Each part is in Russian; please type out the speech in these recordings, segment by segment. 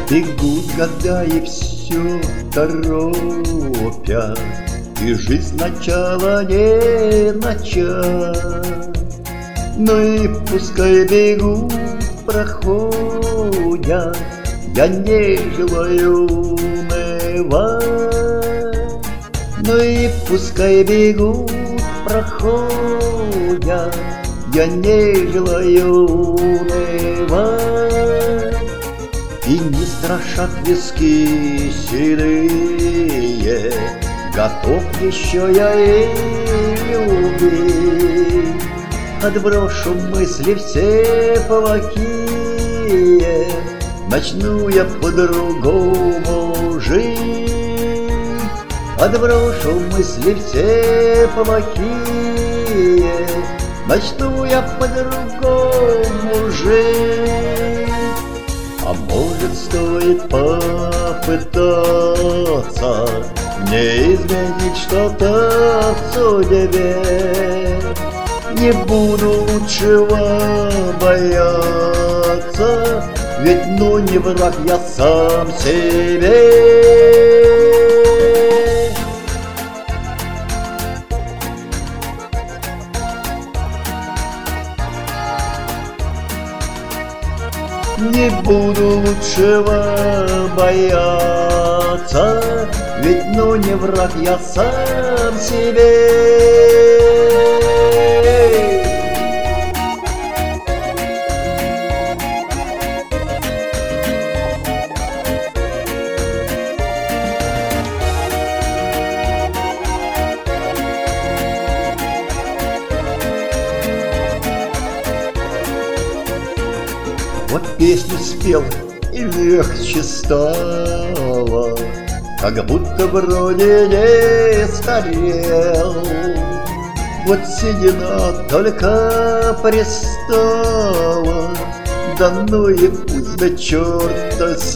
Бегут года и все торопят, и жизнь сначала не начать. Ну и пускай бегут, проходят, я не желаю унывать. Ну и пускай бегут, проходят, я не желаю унывать. И не страшат виски седые, готов еще я и любить. Отброшу мысли все плохие, начну я по-другому жить. Отброшу мысли все плохие, начну я по-другому жить. А может, стоит попытаться мне изменить что-то в судьбе? Не буду лучшего бояться, ведь ну не враг я сам себе. Не буду лучшего бояться, ведь ну не враг я сам себе. Вот песню спел и легче стало, как будто вроде не старел. Вот седина только пристала, да ну и пусть до черта с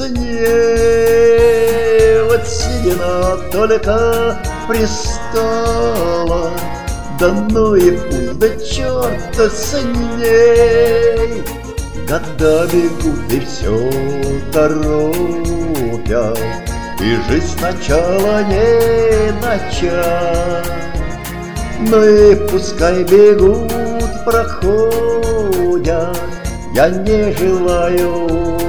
ней. Вот седина только пристала, да ну и пусть до черта с ней. Года бегут и все торопят, и жизнь сначала не начать. Ну и пускай бегут, проходят, я не желаю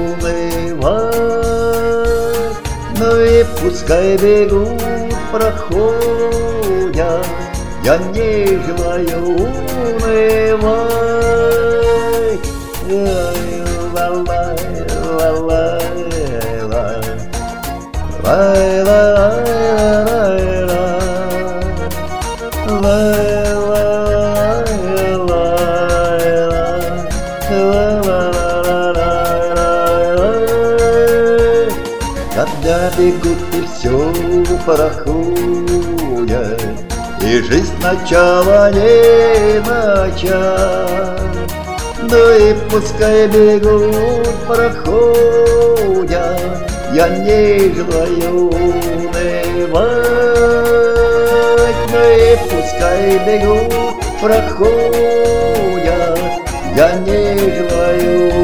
унывать. Ну и пускай бегут, проходят, я не желаю унывать. Когда бегут и все проходят, и жизнь сначала не начать. Ну и пускай бегут, проходят, я не желаю унывать. Ну и пускай бегут, проходят, я не желаю